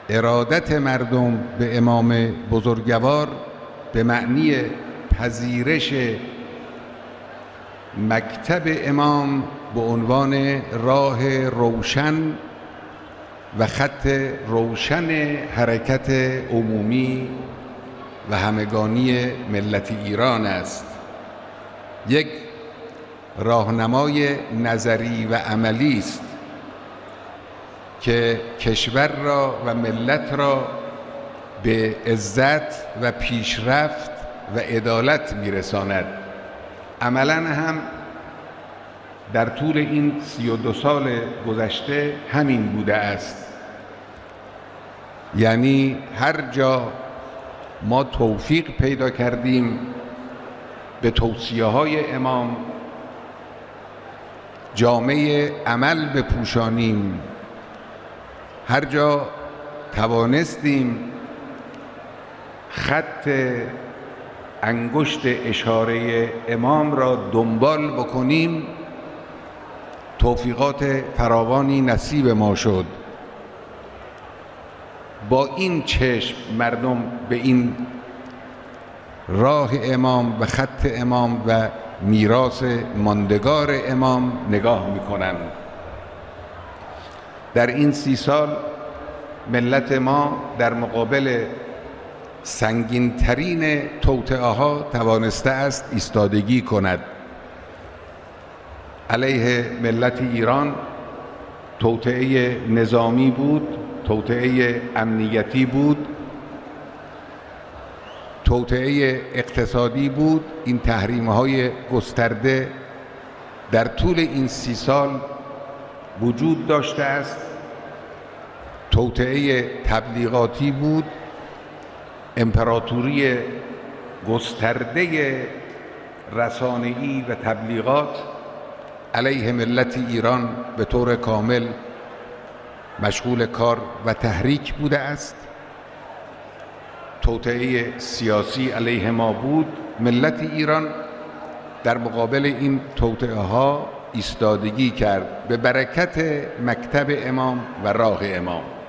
ارادت مردم به امام بزرگوار به معنی پذیرش مکتب امام به عنوان راه روشن و خط روشن حرکت عمومی و همگانی ملت ایران است. یک راهنمای نظری و عملی است که کشور را و ملت را به عزت و پیشرفت و عدالت میرساند. عملاً هم در طول این 32 سال گذشته همین بوده است. یعنی هر جا ما توفیق پیدا کردیم به توصیه‌های امام جامعه عمل بپوشانیم، هر جا توانستیم خط انگشت اشاره امام را دنبال بکنیم، توفیقات فراوانی نصیب ما شد. با این چشم مردم به این راه امام و خط امام و میراث ماندگار امام نگاه می‌کنند. در این 30 سال ملت ما در مقابل سنگین‌ترین توطئه‌ها توانسته است ایستادگی کند. علیه ملت ایران توطئه نظامی بود، توطئه امنیتی بود، توطئه اقتصادی بود. این تحریم‌های گسترده در طول این 30 سال وجود داشته است. توطئه تبلیغاتی بود، امپراتوری گسترده رسانه‌ای و تبلیغات علیه ملت ایران به طور کامل مشغول کار و تحریک بوده است. توطئه سیاسی علیه ما بود. ملت ایران در مقابل این توطئه‌ها ایستادگی کرد به برکت مکتب امام و راه امام.